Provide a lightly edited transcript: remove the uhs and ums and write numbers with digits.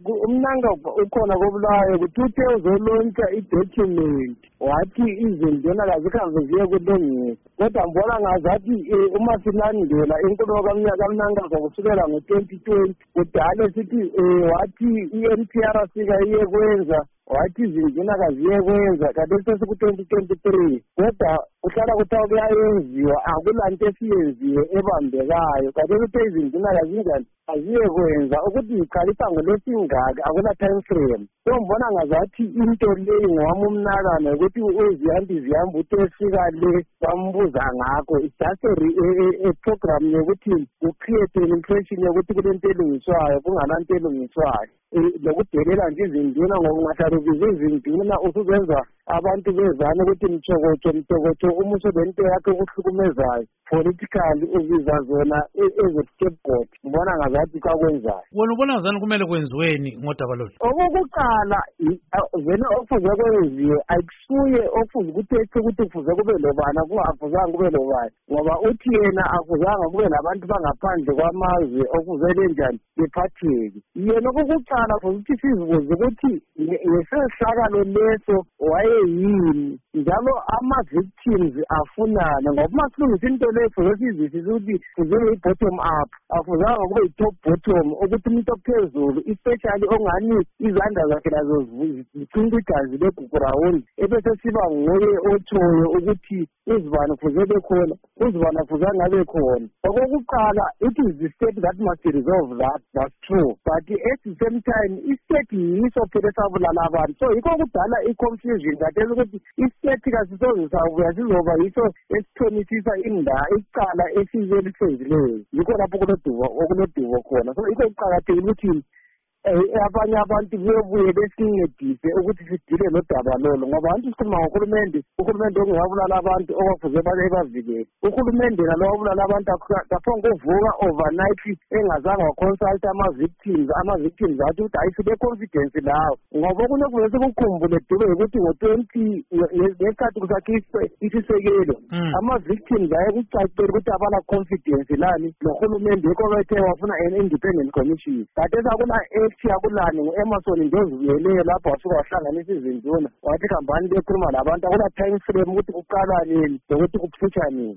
umnanga ukhona koBulawayo kuthe uzolontsha i-document wathi izinduna kazikhambe ziye kulungisa kodwa mbona ngazathi uma silandela inkulumo kaMnangagwa kusukela ngo-2020 kudala sithi wathi i-NPRC kayiye kwenza wathi izinduna kaziye kwenza kanti sesiku-2023 kodwa kuhlala kuthiwa kuyayenziwa akulanto esiyenziwe ebambekayo kanti kuthe izinduna kazinjani aziye kwenza ukuthi iqalisa ngolwesingaka akula time frame so mbona ngazathi into leyi ngowami umnakano ukuthi zihamba utefika le bambuza ngakho it's just a program yokuthi ucreate an impression yokuthi kulento elungiswayo kungananto elungiswayo lokudelela nje izinduna ngokungahlalukiza izinduna usuzenza abantu bezana ukuthi mthokotsho umuso lento yakhe okuhlukumezayo politically ubiza zona eze-scapegoat mbona ngazathi kakwenzayo wena ubona ngazani kumele kwenziweni ngodaba lolu okokuqala vele okufuze kwenziwe akusuye okufuze ukuthi kufuze kube lobani kungafuzanga kube lobani ngoba uthi yena akufuzanga kube labantu bangaphandle kwamazwe okuze lenjani bephatheke yena okokuqala fuze ukuthi sizibuze ukuthi ngesehlakalo leso wayeyini njalo ama-victims afunane ngoba uma silungisa into leyo fuze sizwisise ukuthi fuze i-bottom up akufuzanga kube i-top bottom ukuthi umuntu ophezulu especially ongani izandla zakhe nazo zicunga igazi legugurawundi ebese siba nguye otshoyo ukuthi uzibani fuze bekhona uzibani fuze angabe khona okokuqala it is the state that must resolve that's true but at the same time i-state yiso phela esabulala abantu so yikho kudala i-confusion kathesi ukuthi i-state kasisoze sabuya sizoba yiso esithonisisa icala esize elisenzileyo yikho lapho okunodubo khona so yikho kuqakathekile ukuthi abanye abantu bebuye besincedise ukuthi sidile nodaba lolo ngoba abantu sikhuluma ngohulumende ongabulala abantu okwafuze bavikele uhulumende nalo wabulala abantu kaphonge kuvuka overnight engazange waconsulta ama-victims athi ukuthi hayi sile-confidence lawo ngoba kunokuze sikukhumbule dube ukuthi ngesikhathi kusakhishwe isisekelo ama-victims ayekucacela ukuthi abala confidence lani nohulumende yikho bethe wafuna an independent commission kade sakuna siyakulani ngu-Emerson Ndozivuyeleyo lapho wasuka wahlanganisa izinduna wathi hambani bekhuluma labantu akula time frame ukuthi kuqala nini nokuthi kuphutha nini